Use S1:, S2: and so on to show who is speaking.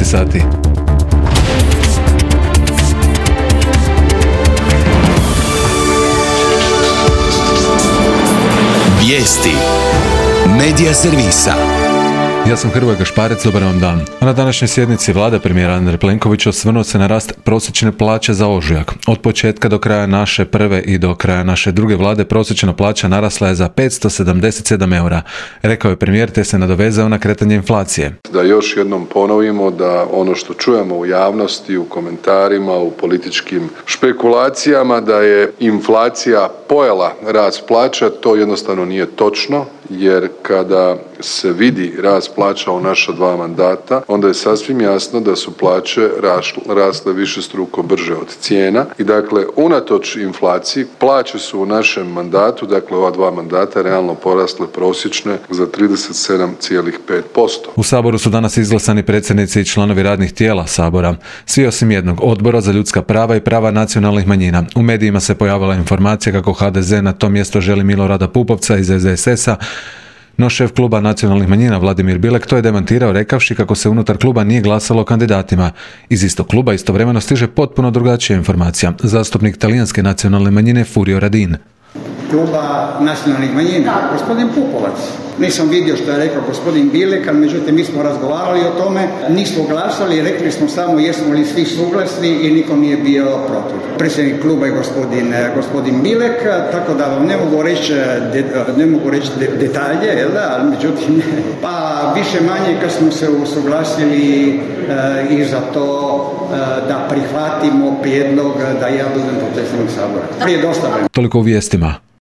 S1: sati.
S2: Vijesti Medija servisa.
S1: Ja sam Hrvoje Gašparec, dobar vam dan. Na današnjoj sjednici vlade premijera Andrej Plenković osvrnuo se na rast prosječne plaće za ožujak. Od početka do kraja naše prve i do kraja naše druge vlade prosječna plaća narasla je za 577 eura, rekao je premijer, te se nadovezao na kretanje inflacije.
S3: Da još jednom ponovimo da ono što čujemo u javnosti, u komentarima, u političkim špekulacijama da je inflacija pojela rast plaća, to jednostavno nije točno, jer kada se vidi rast plaća u naša dva mandata, onda je sasvim jasno da su plaće rasle višestruko brže od cijena i dakle unatoč inflaciji plaće su u našem mandatu, dakle ova dva mandata, realno porasle prosječne za 37,5%.
S1: U Saboru su danas izglasani predsjednici i članovi radnih tijela Sabora, svi osim jednog, Odbora za ljudska prava i prava nacionalnih manjina. U medijima se pojavila informacija kako HDZ na to mjesto želi Milorada Pupovca iz SDSS-a, no šef kluba nacionalnih manjina Vladimir Bilek to je demantirao rekavši kako se unutar kluba nije glasalo o kandidatima. Iz istog kluba istovremeno stiže potpuno drugačija informacija. Zastupnik talijanske nacionalne manjine Furio Radin.
S4: Kluba nacionalnih manjina, gospodin Pupovac. Nisam vidio što je rekao gospodin Bilek, ali međutim mi smo razgovarali o tome, nismo glasali, rekli smo samo jesmo li svi suglasni i niko nije bio protiv. Predsjednik kluba je gospodin Bilek, tako da vam ne mogu reći detalje, ali međutim, pa više manje kad smo se usuglasili i za to da prihvatimo prijedlog da ja budem potpredsjednik Sabora. Prije dosta vremena.
S1: Toliko u vijestima.